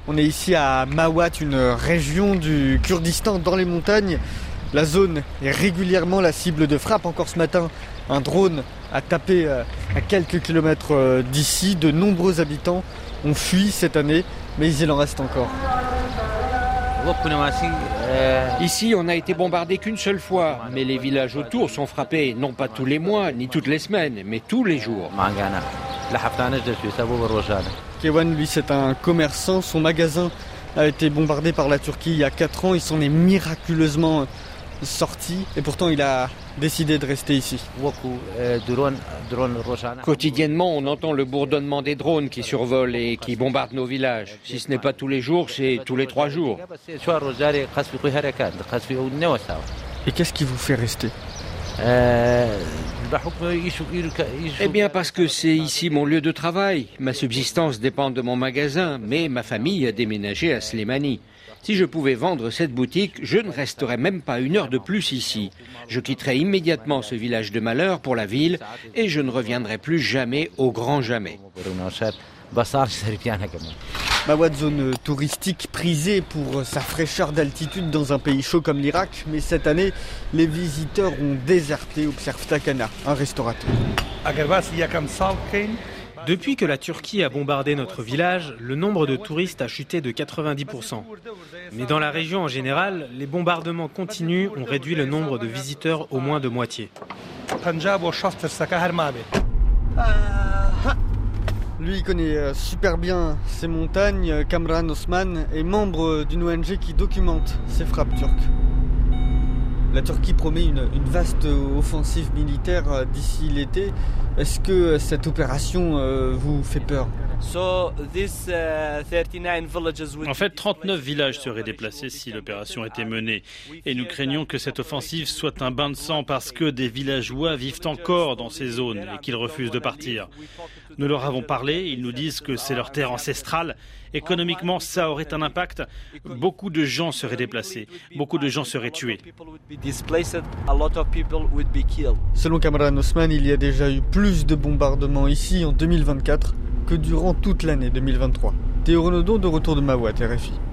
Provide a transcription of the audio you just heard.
On est ici à Mawat, une région du Kurdistan dans les montagnes. La zone est régulièrement la cible de frappes. Encore ce matin, un drone a tapé à quelques kilomètres d'ici. De nombreux habitants ont fui cette année, mais il en reste encore. Ici, on n'a été bombardé qu'une seule fois, mais les villages autour sont frappés, non pas tous les mois, ni toutes les semaines, mais tous les jours. Kewan, lui, c'est un commerçant. Son magasin a été bombardé par la Turquie il y a 4 ans. Il s'en est miraculeusement sorti et pourtant il a décidé de rester ici. Quotidiennement, on entend le bourdonnement des drones qui survolent et qui bombardent nos villages. Si ce n'est pas tous les jours, c'est tous les 3 jours. Et qu'est-ce qui vous fait rester ? Eh bien parce que c'est ici mon lieu de travail. Ma subsistance dépend de mon magasin, mais ma famille a déménagé à Slémanie. Si je pouvais vendre cette boutique, je ne resterais même pas 1 heure de plus ici. Je quitterais immédiatement ce village de malheur pour la ville et je ne reviendrai plus jamais au grand jamais. Mawat, zone touristique prisée pour sa fraîcheur d'altitude dans un pays chaud comme l'Irak. Mais cette année, les visiteurs ont déserté, observe Takana, un restaurateur. Depuis que la Turquie a bombardé notre village, le nombre de touristes a chuté de 90%. Mais dans la région en général, les bombardements continus ont réduit le nombre de visiteurs au moins de moitié. Lui, il connaît super bien ces montagnes. Kamran Osman est membre d'une ONG qui documente ces frappes turques. La Turquie promet une vaste offensive militaire d'ici l'été. Est-ce que cette opération vous fait peur ? En fait, 39 villages seraient déplacés si l'opération était menée. Et nous craignons que cette offensive soit un bain de sang parce que des villageois vivent encore dans ces zones et qu'ils refusent de partir. Nous leur avons parlé, ils nous disent que c'est leur terre ancestrale. Économiquement, ça aurait un impact. Beaucoup de gens seraient déplacés, beaucoup de gens seraient tués. Selon Kamran Osman, il y a déjà eu plus de bombardements ici en 2024 que durant toute l'année 2023. Théo Renaudon de retour de Mawat, RFI.